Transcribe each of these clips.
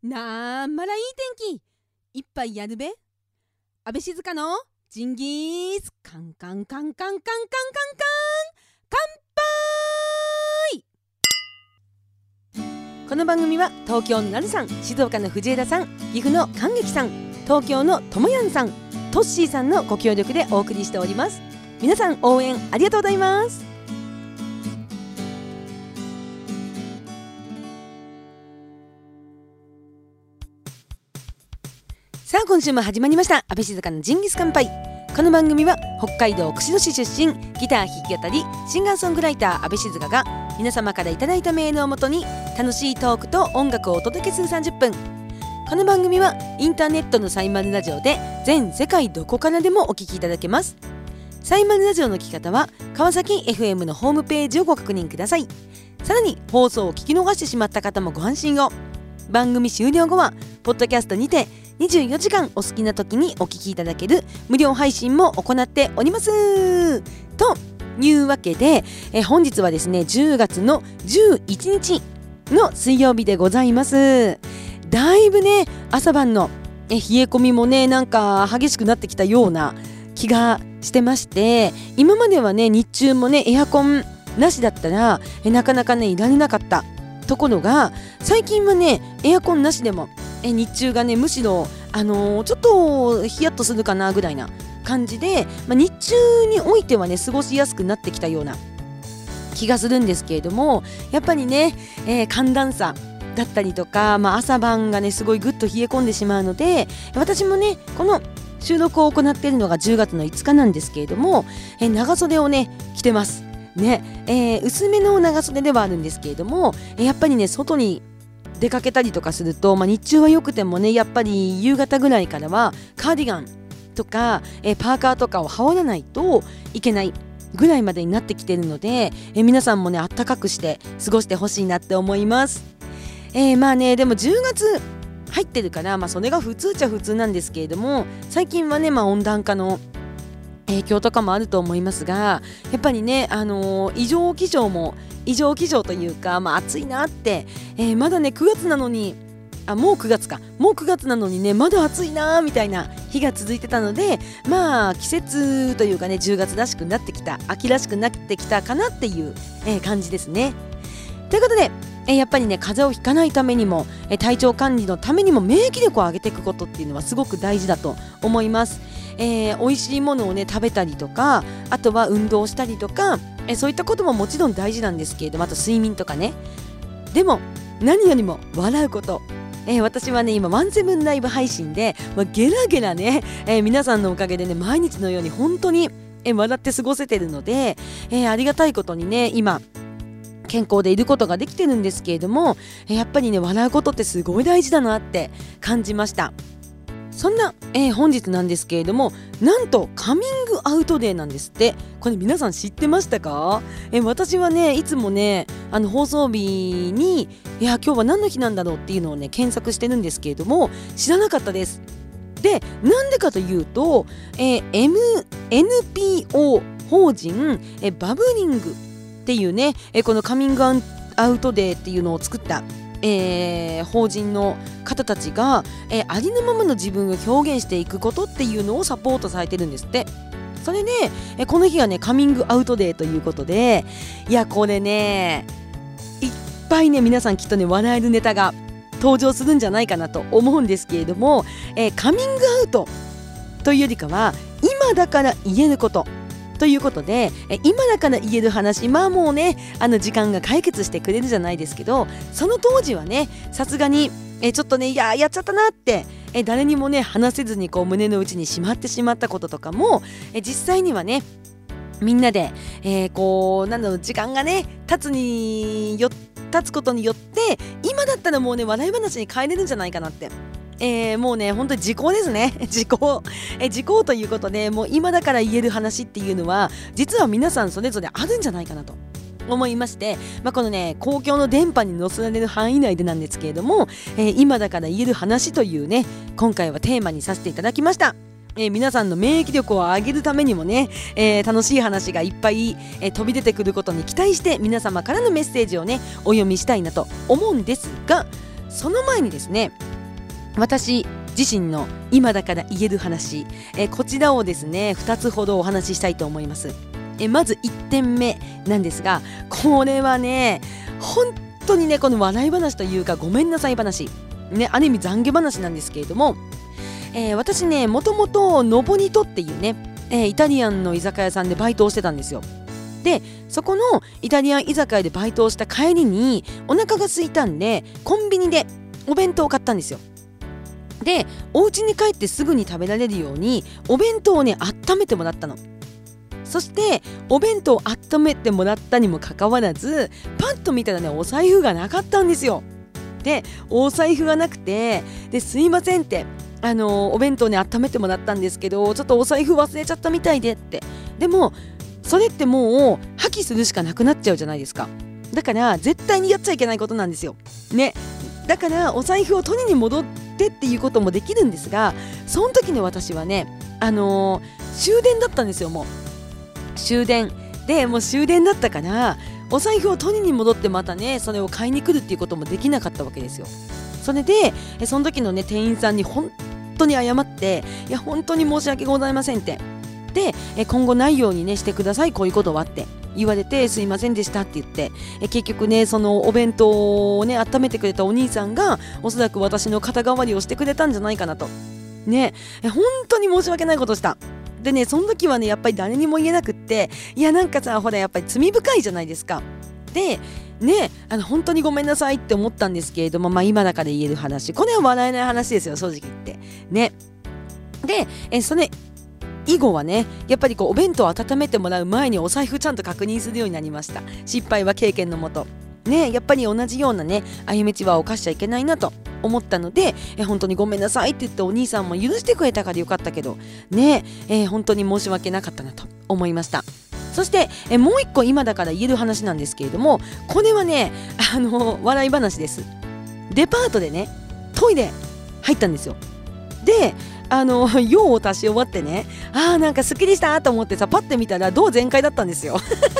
なんまらいい天気いっぱいやるべ。安倍静香のジンギスカンカンカンカンカンカンカンカン乾杯。この番組は東京のなるさん、静岡の藤枝さん、岐阜の感激さん、東京のともやんさん、トッシーさんのご協力でお送りしております。皆さん応援ありがとうございます。さあ今週も始まりました安倍静香のジンギスカンパイ。この番組は北海道釧路市出身、ギター弾き語りシンガーソングライター安倍静香が皆様からいただいたメールをもとに楽しいトークと音楽をお届けする30分。この番組はインターネットのサイマルラジオで全世界どこからでもお聞きいただけます。サイマルラジオの聞き方は川崎 FM のホームページをご確認ください。さらに放送を聞き逃してしまった方もご安心を。番組終了後はポッドキャストにて24時間お好きな時にお聞きいただける無料配信も行っておりますというわけで、本日はですね10月の11日の水曜日でございます。だいぶね朝晩の冷え込みもねなんか激しくなってきたような気がしてまして、今まではね日中もねエアコンなしだったらなかなかねいられなかったところが、最近はねエアコンなしでも日中がねむしろ、ちょっとヒヤッとするかなぐらいな感じで、日中においてはね過ごしやすくなってきたような気がするんですけれども、やっぱりね、寒暖差だったりとか、朝晩がねすごいぐっと冷え込んでしまうので、私もねこの収録を行っているのが10月の5日なんですけれども、長袖をね着てますね。薄めの長袖ではあるんですけれども、やっぱりね外に出かけたりとかすると、日中はよくてもねやっぱり夕方ぐらいからはカーディガンとか、パーカーとかを羽織らないといけないぐらいまでになってきているので、皆さんもねあったかくして過ごしてほしいなって思います。でも10月入ってるから、それが普通っちゃ普通なんですけれども、最近はね、温暖化の影響とかもあると思いますが、やっぱりね、異常気象というか、暑いなって、まだね9月なのにもう9月なのにねまだ暑いなみたいな日が続いてたので、季節というかね10月らしくなってきた、秋らしくなってきたかなっていう、感じですね。ということでやっぱりね風邪をひかないためにも体調管理のためにも免疫力を上げていくことっていうのはすごく大事だと思います。美味しいものをね食べたりとか、あとは運動したりとか、そういったことももちろん大事なんですけれども、あと睡眠とかね。でも何よりも笑うこと、私はね今ワンセブンライブ配信で、ゲラゲラね、皆さんのおかげでね毎日のように本当に、笑って過ごせてるので、ありがたいことにね今健康でいることができてるんですけれども、やっぱりね笑うことってすごい大事だなって感じました。そんな、本日なんですけれども、なんとカミングアウトデーなんですって。これ皆さん知ってましたか？私はねいつもね放送日に今日は何の日なんだろうっていうのをね検索してるんですけれども、知らなかったです。でなんでかというと、NPO 法人バブリングっていうねこのカミングアウトデーっていうのを作った法人の方たちが、ありのままの自分を表現していくことっていうのをサポートされてるんですって。それで、この日はねカミングアウトデーということで、これねいっぱいね皆さんきっとね笑えるネタが登場するんじゃないかなと思うんですけれども、カミングアウトというよりかは今だから言えることということで、今だから言える話、もうね時間が解決してくれるじゃないですけど、その当時はねさすがにちょっとねやっちゃったなって誰にもね話せずにこう胸の内にしまってしまったこととかも実際にはねみんなで、時間がね経つことによって今だったらもうね笑い話に変えれるんじゃないかなって、もうね本当に時効ですね。時効ということで、もう今だから言える話っていうのは実は皆さんそれぞれあるんじゃないかなと思いまして、このね公共の電波に乗せられる範囲内でなんですけれども、今だから言える話というね今回はテーマにさせていただきました。皆さんの免疫力を上げるためにもね、楽しい話がいっぱい、飛び出てくることに期待して皆様からのメッセージをねお読みしたいなと思うんですが、その前にですね私自身の今だから言える話、こちらをですね2つほどお話ししたいと思います。まず1点目なんですが、これはね本当にねこの笑い話というかごめんなさい話ね、ある意味懺悔話なんですけれども、私ねもともとノボニトっていうね、イタリアンの居酒屋さんでバイトをしてたんですよ。でそこのイタリアン居酒屋でバイトをした帰りにお腹が空いたんでコンビニでお弁当を買ったんですよ。でお家に帰ってすぐに食べられるようにお弁当をね温めてもらったの。そしてお弁当を温めてもらったにもかかわらずパッと見たらねお財布がなかったんですよ。でお財布がなくて、ですいませんってお弁当ね温めてもらったんですけどちょっとお財布忘れちゃったみたいでって。でもそれってもう破棄するしかなくなっちゃうじゃないですか。だから絶対にやっちゃいけないことなんですよね。だからお財布を取りに戻ってっていうこともできるんですが、その時の私はね終電だったんですよ。もう終電でもう終電だったからお財布を取りに戻ってまたねそれを買いに来るっていうこともできなかったわけですよ。それでその時のね店員さんに本当に謝って、いや本当に申し訳ございませんってで今後ないようにねしてください、こういうことはって言われて、すいませんでしたって言って結局ねそのお弁当をね温めてくれたお兄さんがおそらく私の肩代わりをしてくれたんじゃないかなとね。本当に申し訳ないことしたでね、その時はねやっぱり誰にも言えなくって、いやなんかさほらやっぱり罪深いじゃないですか。でね本当にごめんなさいって思ったんですけれども、今だから言える話、これは笑えない話ですよ正直言ってね。でそれ以後はねやっぱりお弁当を温めてもらう前にお財布ちゃんと確認するようになりました。失敗は経験のもとね、やっぱり同じようなね過ちは犯しちゃいけないなと思ったので、本当にごめんなさいって言ってお兄さんも許してくれたからよかったけどね、本当に申し訳なかったなと思いました。そして、もう一個今だから言える話なんですけれども、これはね笑い話です。デパートでねトイレ入ったんですよ。で用を足し終わってね、なんかすっきりしたと思ってさパッて見たらドア全開だったんですよ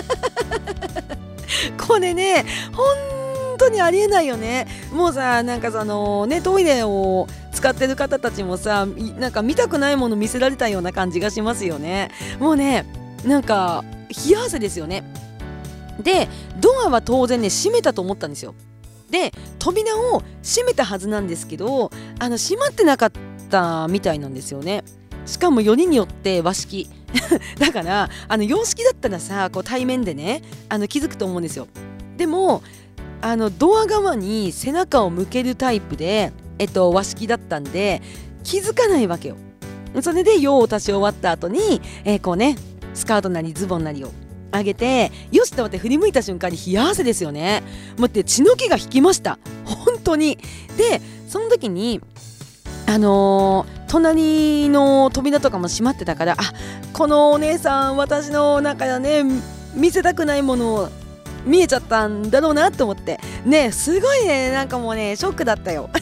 これね本当にありえないよね。もうさなんかトイレを使ってる方たちもさなんか見たくないもの見せられたような感じがしますよね。もうねなんか冷や汗ですよね。でドアは当然ね閉めたと思ったんですよ。で扉を閉めたはずなんですけど閉まってなかったみたいなんですよね。しかもよりによって和式だから洋式だったらさ対面でね気づくと思うんですよ。でもドア側に背中を向けるタイプで、和式だったんで気づかないわけよ。それで用を足し終わった後に、スカートなりズボンなりを上げてよしと思って振り向いた瞬間に冷や汗ですよね。待って血の気が引きました本当に。でその時に隣の扉とかも閉まってたから、このお姉さん私の中でね見せたくないものを見えちゃったんだろうなと思ってね、すごいねなんかもうねショックだったよ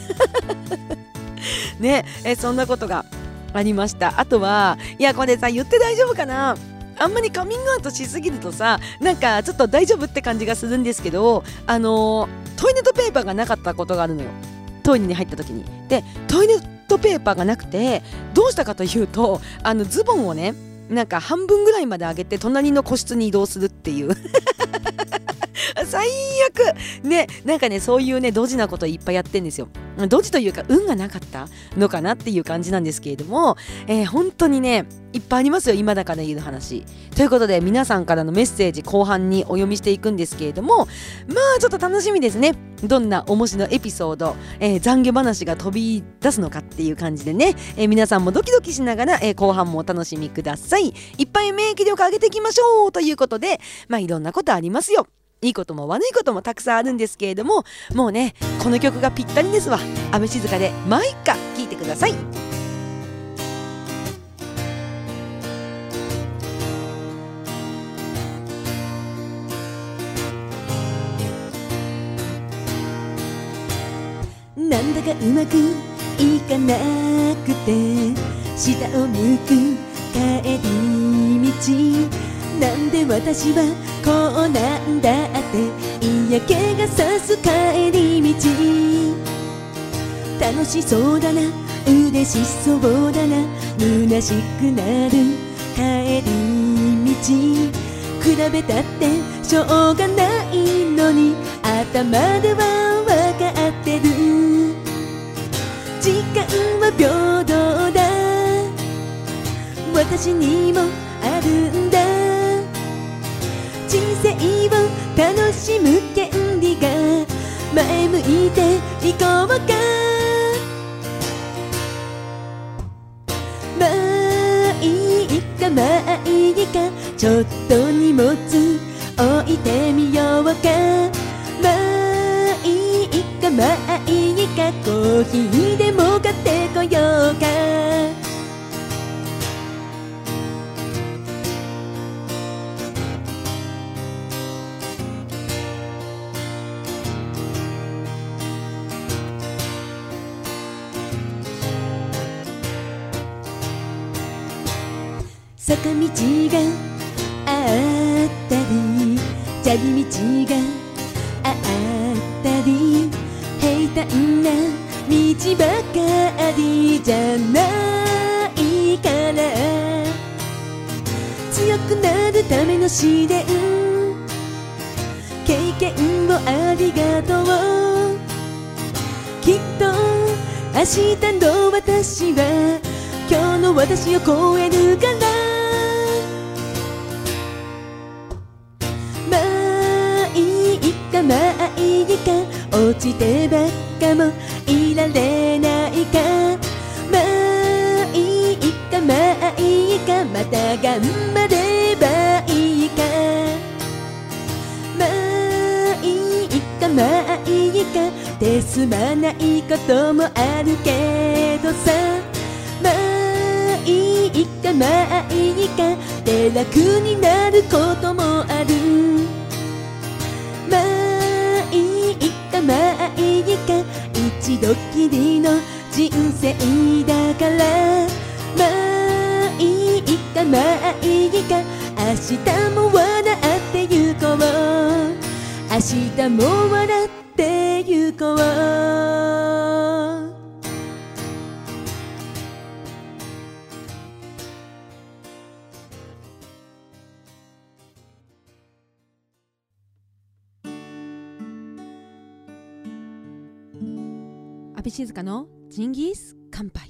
ね、そんなことがありました。あとはいやこれさ言って大丈夫かな、あんまりカミングアウトしすぎるとさなんかちょっと大丈夫って感じがするんですけど、トイレットペーパーがなかったことがあるのよ。トイレに入った時にでトイレットペーパーがなくてどうしたかというとズボンをねなんか半分ぐらいまで上げて隣の個室に移動するっていう最悪ね、なんかねそういうねドジなこといっぱいやってんですよ。ドジというか運がなかったのかなっていう感じなんですけれども、本当にねいっぱいありますよ今だから言える話ということで、皆さんからのメッセージ後半にお読みしていくんですけれども、ちょっと楽しみですね。どんな面白いエピソード、懺悔話が飛び出すのかっていう感じでね、皆さんもドキドキしながら、後半もお楽しみください。いっぱい免疫力上げていきましょうということで、いろんなことありますよ。いいことも悪いこともたくさんあるんですけれども、もうねこの曲がぴったりですわ。安倍静香でマイカ聴いてください。なんだかうまくいかなくて下を向く帰り道、なんで私はこうなんだって嫌気がさす帰り道、 楽しそうだな、嬉しそうだな、虚しくなる帰り道、比べたってしょうがないのに頭では分かってる。時間は平等だ、私にもあるんだ。人生を楽しむ権利が、前向いていこうか。まあいいかまあいいか、ちょっと荷物置いてみようか。まあいいかまあいいか、コーヒーでも買ってこようか。坂道があったり、砂利道があったり、平坦な道ばかりじゃないから、強くなるための試練、経験をありがとう。きっと明日の私は今日の私を超えるから。まあいいかまあいいか、落ちてばっかもいられないか。まあいいかまあいいか、また頑張ればいいか。まあいいかまあいいか、手すまないこともあるけどさ。まあいいかまあいいか、で楽になることもある。まあいいかまあいいか、一度きりの人生だから。まあいいかまあいいか、明日も笑ってゆこう。明日も笑ってゆこう。 安倍静香のジンギス乾杯。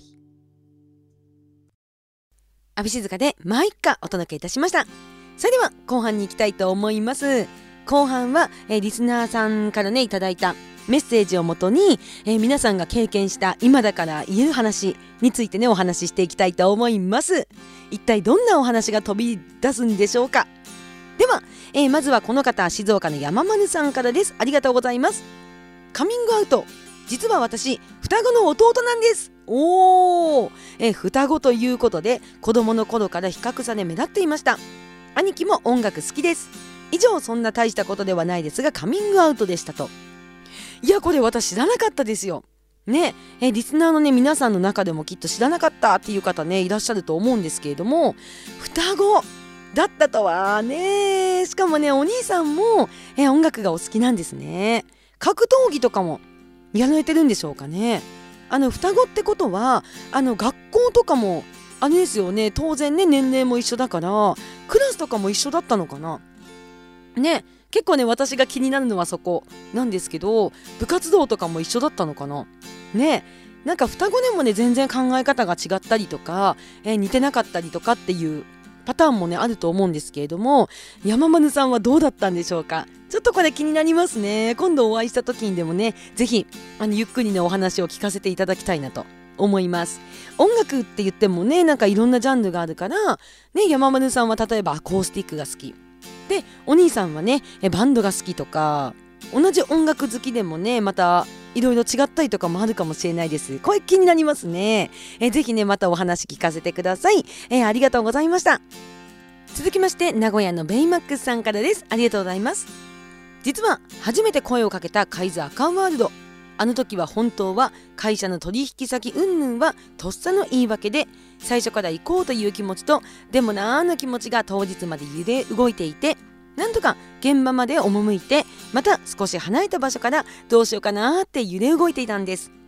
安倍静香でまあいっかお届けいたしました。それでは後半に行きたいと思います。後半はリスナーさんからねいただいたメッセージをもとに、皆さんが経験した今だから言える話についてねお話ししていきたいと思います。一体どんなお話が飛び出すんでしょうか。では、まずはこの方、静岡の山丸さんからです。ありがとうございます。カミングアウト、実は私双子の弟なんです。双子ということで子供の頃から比較差で目立っていました。兄貴も音楽好きです。以上、そんな大したことではないですがカミングアウトでしたと。いや、これ私知らなかったですよね。リスナーのね皆さんの中でもきっと知らなかったっていう方ねいらっしゃると思うんですけれども、双子だったとはね。しかもねお兄さんも音楽がお好きなんですね。格闘技とかもやられてるんでしょうかね。双子ってことは学校とかもあれですよね。当然ね年齢も一緒だからクラスとかも一緒だったのかなね。結構ね私が気になるのはそこなんですけど、部活動とかも一緒だったのかなね。なんか双子でもね全然考え方が違ったりとか、似てなかったりとかっていうパターンもねあると思うんですけれども、山丸さんはどうだったんでしょうか。ちょっとこれ気になりますね。今度お会いした時にでもねぜひゆっくりねお話を聞かせていただきたいなと思います。音楽って言ってもねなんかいろんなジャンルがあるからね。山丸さんは例えばアコースティックが好きで、お兄さんはねバンドが好きとか、同じ音楽好きでもねまたいろいろ違ったりとかもあるかもしれないです。これ気になりますね。ぜひねまたお話聞かせてください。ありがとうございました。続きまして名古屋のベイマックスさんからです。ありがとうございます。実は初めて声をかけたカイズアカンワールド、あの時は本当は会社の取引先云々はとっさの言い訳で、最初から行こうという気持ちとでもなーの気持ちが当日まで揺れ動いていて、なんとか現場まで赴いてまた少し離れた場所からどうしようかなーって揺れ動いていたんです。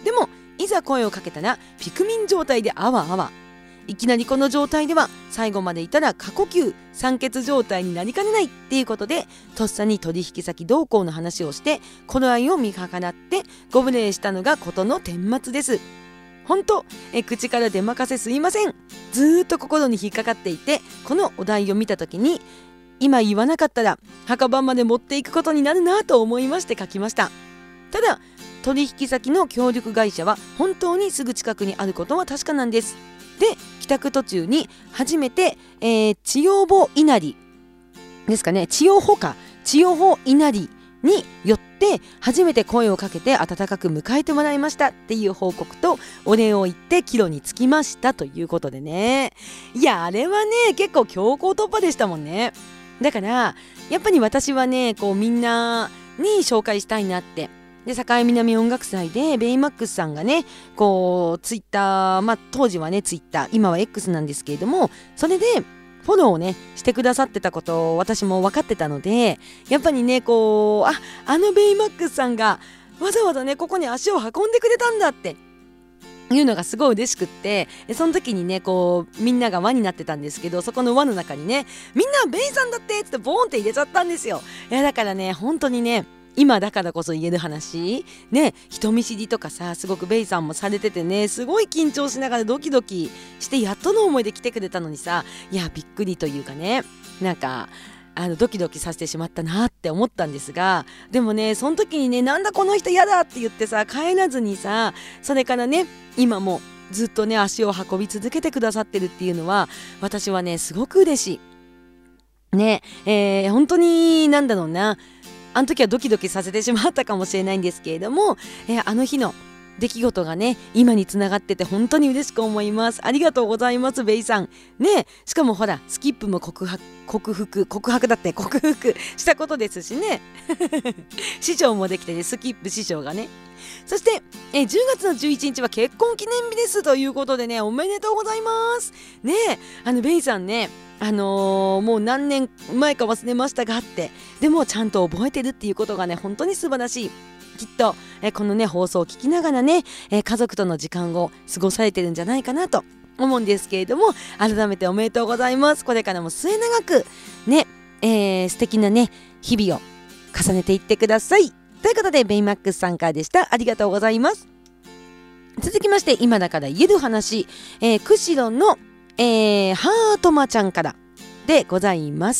でもいざ声をかけたらピクミン状態であわあわ。いきなりこの状態では最後までいたら過呼吸酸欠状態になりかねないっていうことで、とっさに取引先同行の話をして頃合いを見計らってご無礼したのがことの顛末です。本当口から出任せすいません。ずーっと心に引っかかっていて、このお題を見た時に今言わなかったら墓場まで持っていくことになるなと思いまして書きました。ただ取引先の協力会社は本当にすぐ近くにあることは確かなんです。で帰宅途中に初めて、治療法稲荷ですかね、治療法稲荷によって初めて声をかけて温かく迎えてもらいましたっていう報告とお礼を言って帰路に着きましたということでね。いやあれはね結構強行突破でしたもんね。だからやっぱり私はねこうみんなに紹介したいなって。で境南音楽祭でベイマックスさんがねこうツイッター、当時はねツイッター今は X なんですけれども、それでフォローをねしてくださってたことを私も分かってたので、やっぱりねこうあのベイマックスさんがわざわざねここに足を運んでくれたんだっていうのがすごい嬉しくって、その時にねこうみんなが輪になってたんですけど、そこの輪の中にねみんなベイさんだってってボーンって入れちゃったんですよ。いやだからね本当にね今だからこそ言える話ね、人見知りとかさすごくベイさんもされててね、すごい緊張しながらドキドキしてやっとの思いで来てくれたのにさ、いやびっくりというかね、なんかドキドキさせてしまったなって思ったんですが、でもねその時にねなんだこの人やだって言ってさ帰らずにさ、それからね今もずっとね足を運び続けてくださってるっていうのは私はねすごく嬉しいね。本当になんだろうな、あの時はドキドキさせてしまったかもしれないんですけれども、あの日の出来事がね今につながってて本当に嬉しく思います。ありがとうございますベイさんね。しかもほらスキップも克服したことですしね師匠もできてね、スキップ師匠がね。そして、10月の11日は結婚記念日ですということでね、おめでとうございますね。ベイさんねもう何年前か忘れましたがって、でもちゃんと覚えてるっていうことがね本当に素晴らしい。きっと、このね放送を聞きながらね、家族との時間を過ごされてるんじゃないかなと思うんですけれども、改めておめでとうございます。これからも末永くね、素敵なね日々を重ねていってくださいということで、ベイマックスさんからでした。ありがとうございます。続きまして今だから言える話、釧路のハートマちゃんからでございます。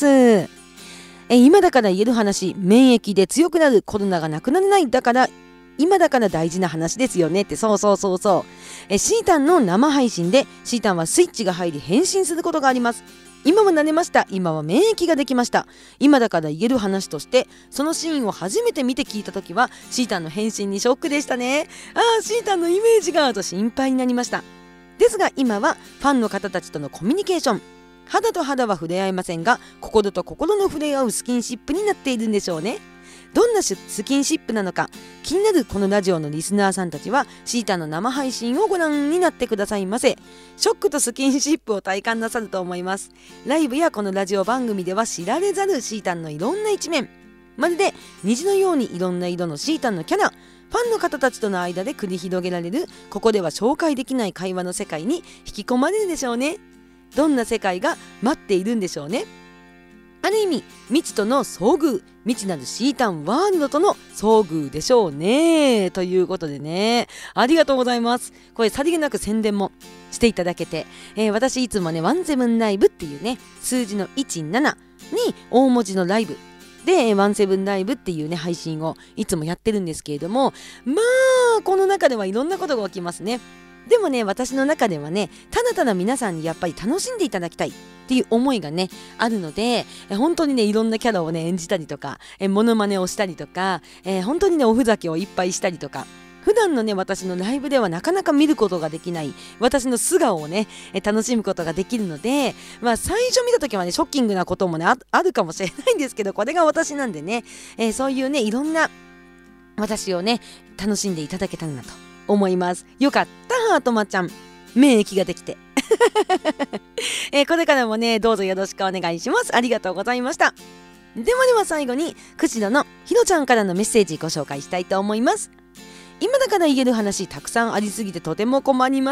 今だから言える話、免疫で強くなる、コロナがなくならない、だから今だから大事な話ですよねって。そうシータンの生配信でシータンはスイッチが入り変身することがあります。今は慣れました。今は免疫ができました。今だから言える話として、そのシーンを初めて見て聞いた時はシータンの変身にショックでしたね。シータンのイメージがと心配になりました。ですが今はファンの方たちとのコミュニケーション、肌と肌は触れ合いませんが心と心の触れ合うスキンシップになっているんでしょうね。どんなスキンシップなのか気になるこのラジオのリスナーさんたちはシータの生配信をご覧になってくださいませ。ショックとスキンシップを体感なさると思います。ライブやこのラジオ番組では知られざるシータンのいろんな一面、まるで虹のようにいろんな色のシータンのキャラ、ファンの方たちとの間で繰り広げられるここでは紹介できない会話の世界に引き込まれるでしょうね。どんな世界が待っているんでしょうね。ある意味未知との遭遇、未知なるシータンワールドとの遭遇でしょうねということでね、ありがとうございます。これさりげなく宣伝もしていただけて、私いつもね17ライブっていうね数字の17に大文字のライブで17ライブっていうね配信をいつもやってるんですけれども、この中ではいろんなことが起きますね。でもね私の中ではねただただ皆さんにやっぱり楽しんでいただきたいっていう思いがねあるので、本当にねいろんなキャラをね演じたりとかモノマネをしたりとか、本当にねおふざけをいっぱいしたりとか、普段のね私のライブではなかなか見ることができない私の素顔をね楽しむことができるので、最初見た時はねショッキングなこともね あるかもしれないんですけど、これが私なんでね、そういうねいろんな私をね楽しんでいただけたらなと思います。よかったハートマちゃん、免疫ができてこれからもねどうぞよろしくお願いします。ありがとうございました。では最後に釧路のひろちゃんからのメッセージご紹介したいと思います。 今だから言える話たくさんありすぎてとても困ります。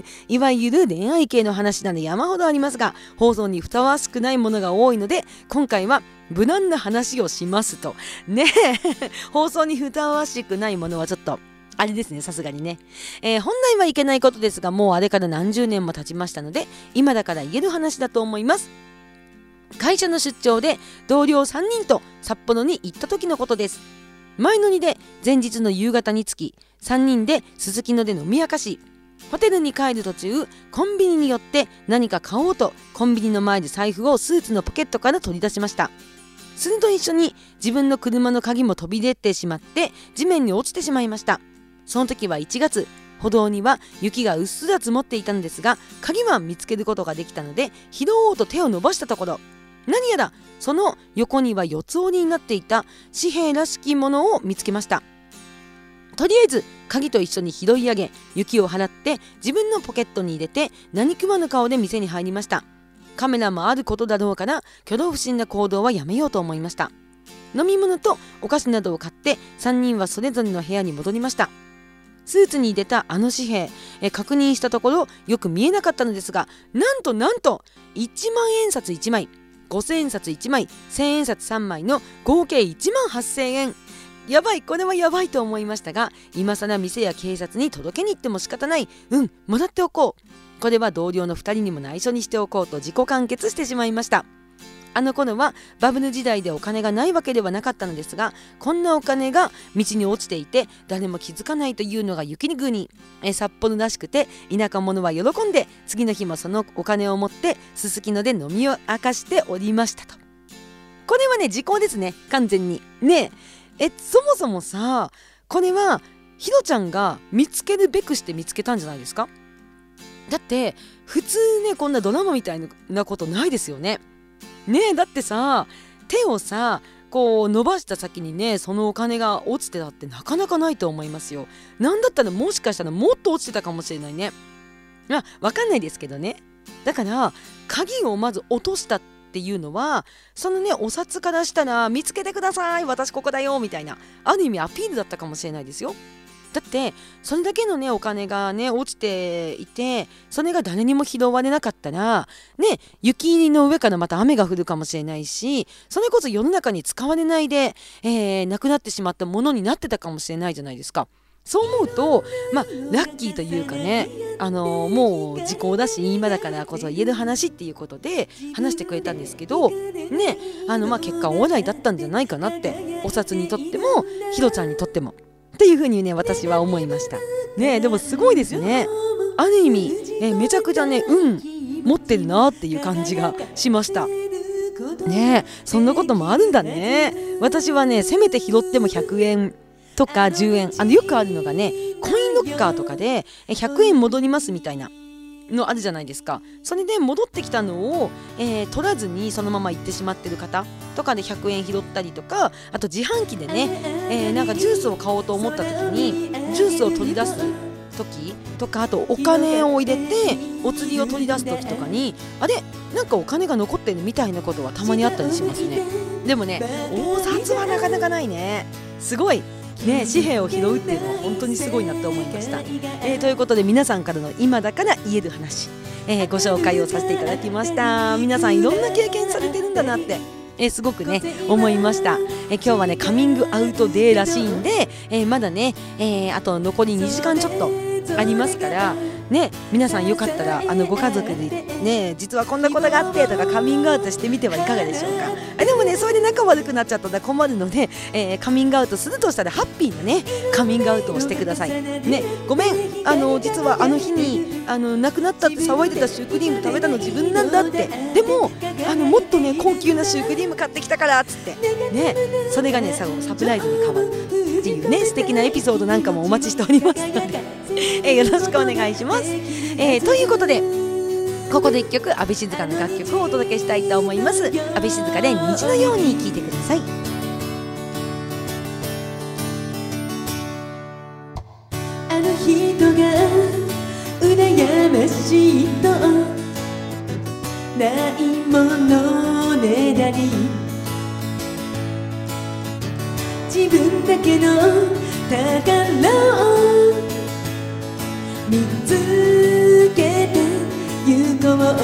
いわゆる恋愛系の話など山ほどありますが、放送にふさわしくないものが多いので、今回は無難な話をしますとね放送にふさわしくないものはちょっとあれですね、さすがにね、本来はいけないことですが、もうあれから何十年も経ちましたので、今だから言える話だと思います。会社の出張で同僚3人と札幌に行った時のことです。前乗りで前日の夕方に着き、3人ですすきので飲み明かし、ホテルに帰る途中、コンビニに寄って何か買おうとコンビニの前で財布をスーツのポケットから取り出しました。すると一緒に自分の車の鍵も飛び出てしまって地面に落ちてしまいました。その時は1月、歩道には雪がうっすら積もっていたのですが、鍵は見つけることができたので拾おうと手を伸ばしたところ、何やらその横には四つ折りになっていた紙幣らしきものを見つけました。とりあえず鍵と一緒に拾い上げ、雪を払って自分のポケットに入れて何食わぬ顔で店に入りました。カメラもあることだろうから挙動不審な行動はやめようと思いました。飲み物とお菓子などを買って3人はそれぞれの部屋に戻りました。スーツに入れたあの紙幣、確認したところよく見えなかったのですが、なんと1万円札1枚、5000円札1枚、1000円札3枚の合計1万8000円。やばい、これはやばいと思いましたが、今更店や警察に届けに行っても仕方ない、もらっておこう。これは同僚の2人にも内緒にしておこうと自己完結してしまいました。あの頃はバブル時代でお金がないわけではなかったのですが、こんなお金が道に落ちていて誰も気づかないというのが雪国、札幌らしくて、田舎者は喜んで次の日もそのお金を持ってすすきので飲みを明かしておりましたと。これはね、時効ですね、完全にね。そもそもさ、これはひろちゃんが見つけるべくして見つけたんじゃないですか。だって普通ね、こんなドラマみたいなことないですよね。だってさ、手をさこう伸ばした先にね、そのお金が落ちてたってなかなかないと思いますよ。なんだったらもしかしたらもっと落ちてたかもしれないね。わかんないですけどね。だから鍵をまず落としたっていうのは、そのねお札からしたら見つけてください、私ここだよみたいな、ある意味アピールだったかもしれないですよ。だってそれだけのねお金がね落ちていて、それが誰にも拾われなかったらね、雪の上からまた雨が降るかもしれないし、それこそ世の中に使われないで、なくなってしまったものになってたかもしれないじゃないですか。そう思うとラッキーというかね、もう時効だし今だからこそ言える話っていうことで話してくれたんですけどね、結果オーライだったんじゃないかなって、お札にとってもひろちゃんにとってもっていう風にね、私は思いましたね。でもすごいですね。ある意味、めちゃくちゃね持ってるなっていう感じがしましたね。そんなこともあるんだね。私はね、せめて拾っても100円とか10円、よくあるのがね、コインロッカーとかで100円戻りますみたいなのあるじゃないですか。それで戻ってきたのを、取らずにそのまま行ってしまってる方とかで100円拾ったりとか、あと自販機でね、なんかジュースを買おうと思った時にジュースを取り出す時とか、あとお金を入れてお釣りを取り出す時とかに、あれなんかお金が残ってるみたいなことはたまにあったりしますね。でもね、大札はなかなかないね。すごいね、紙幣を拾うっていうのは本当にすごいなと思いました。ということで皆さんからの今だから言える話、ご紹介をさせていただきました。皆さんいろんな経験されてるんだなって、すごくね思いました。今日はねカミングアウトデーらしいんで、まだね、あと残り2時間ちょっとありますからね、皆さんよかったらご家族でね、実はこんなことがあってとかカミングアウトしてみてはいかがでしょうか。でもね、それで仲悪くなっちゃったら困るので、カミングアウトするとしたらハッピーなねカミングアウトをしてくださいね。ごめん、実はあの日に亡くなったって騒いでたシュークリーム食べたの自分なんだって、でももっとね高級なシュークリーム買ってきたからっつってね、それがねサプライズに変わるっていうね、素敵なエピソードなんかもお待ちしておりますので、よろしくお願いします。ということでここで一曲阿部静香の楽曲をお届けしたいと思います。阿部静香で虹のように聴いてください。 あの人が羨ましいとないものねだり、自分だけの宝を見つけてゆこう。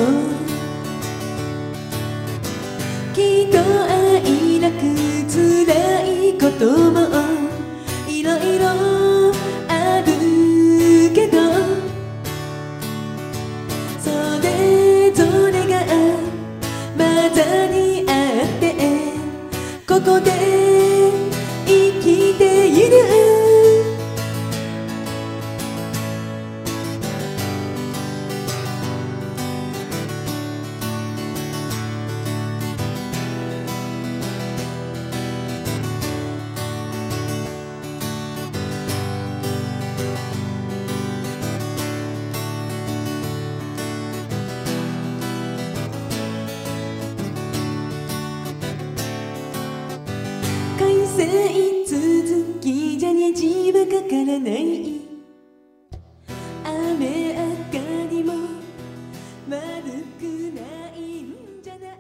きっと愛なく辛いこともいろいろあるけど、それぞれが混ざり合ってここで生きている。快晴続きじゃ虹はかからない。雨上がりも悪くないんじゃない。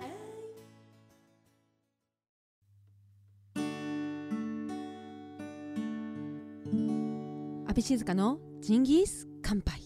安倍静香のジンギス乾杯。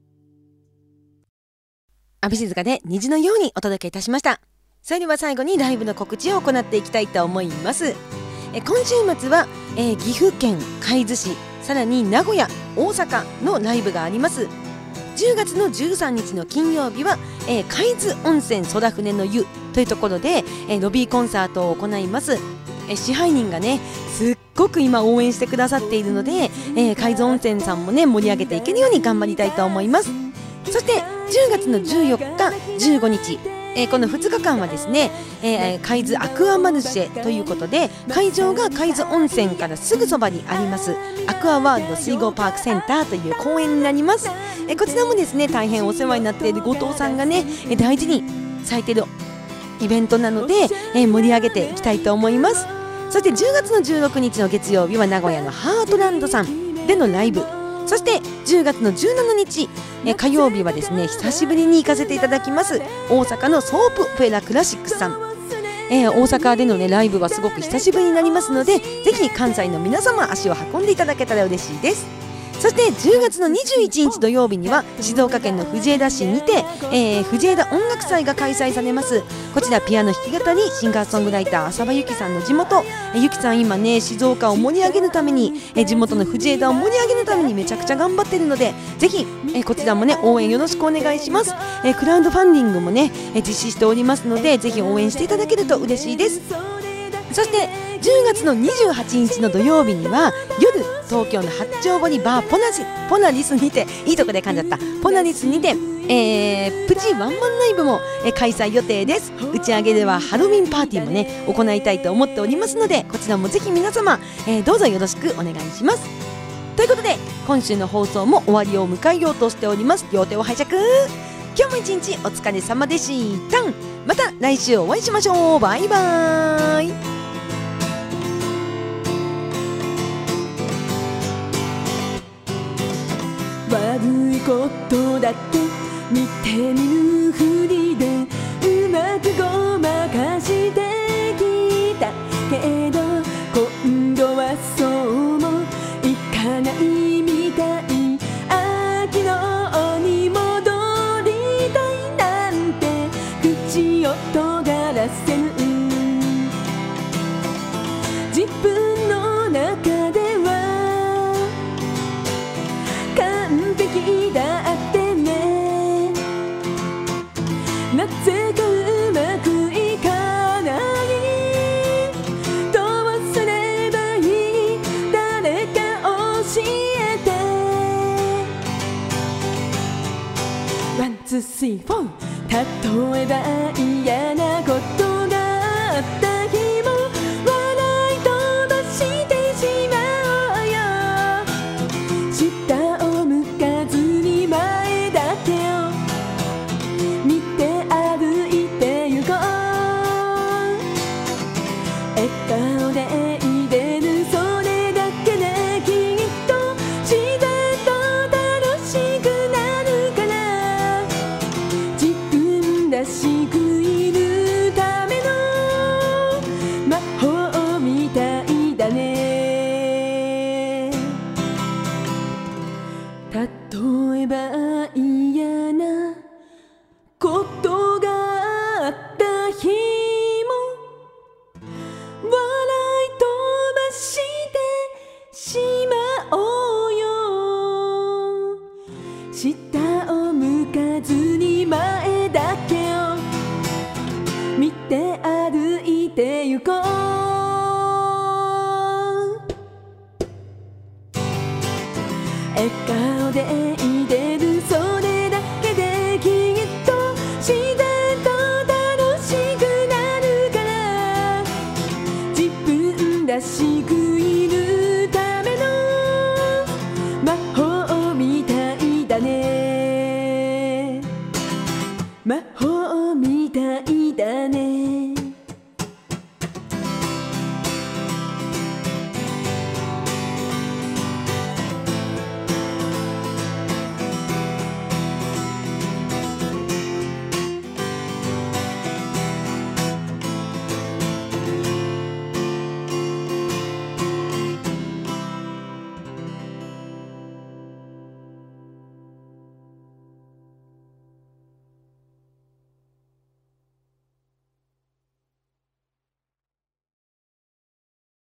安倍静香で虹のようにお届けいたしました。それでは最後にライブの告知を行っていきたいと思います。今週末は、岐阜県海津市、さらに名古屋、大阪のライブがあります。10月の13日の金曜日は、海津温泉空船の湯というところで、ロビーコンサートを行います。支配人がねすっごく今応援してくださっているので、海津温泉さんもね盛り上げていけるように頑張りたいと思います。そして10月の14日15日、この2日間はですね、海津アクアマルシェということで、会場が海津温泉からすぐそばにありますアクアワールド水郷パークセンターという公園になります。こちらもですね大変お世話になっている後藤さんがね大事にされているイベントなので、盛り上げていきたいと思います。そして10月の16日の月曜日は名古屋のハートランドさんでのライブ、そして10月の17日、火曜日はですね久しぶりに行かせていただきます大阪のソープオペラクラシックさん、大阪での、ね、ライブはすごく久しぶりになりますので、ぜひ関西の皆様足を運んでいただけたら嬉しいです。そして10月の21日土曜日には静岡県の藤枝市にて、藤枝音楽祭が開催されます。こちらピアノ弾き語りシンガーソングライター浅場由紀さんの地元、由紀さん今ね静岡を盛り上げるために、地元の藤枝を盛り上げるためにめちゃくちゃ頑張っているので、ぜひ、こちらもね応援よろしくお願いします。クラウドファンディングもね、実施しておりますので、ぜひ応援していただけると嬉しいです。そして10月の28日の土曜日には夜東京の八丁堀バーポナリスにて、いいとこで噛んじゃった、ポナリスにて、プチワンマンライブも、開催予定です。打ち上げではハロウィンパーティーもね行いたいと思っておりますので、こちらもぜひ皆様、どうぞよろしくお願いします。ということで今週の放送も終わりを迎えようとしております。両手を拝借。今日も一日お疲れ様でした。また来週お会いしましょう。バイバイ。 悪いことだって見て見ぬふりでうまくごまかしてきたけど、今度はそうもいかないみたい。昨日に戻りたいなんて口を尖らせぬ。自分の中では完璧だってね。なぜかうまくいかない。どうすればいい、誰か教えて。ワンツースリーフォー。例えば嫌なことがあった日も笑い飛ばしてしまおうよ。下を向かずに前だけを見て歩いてゆこう。笑顔でいれるそれだけできっと自然と楽しくなるから。自分らしくいるたが嫌なことがあった日も笑い飛ばしてしまおうよ。下を向かず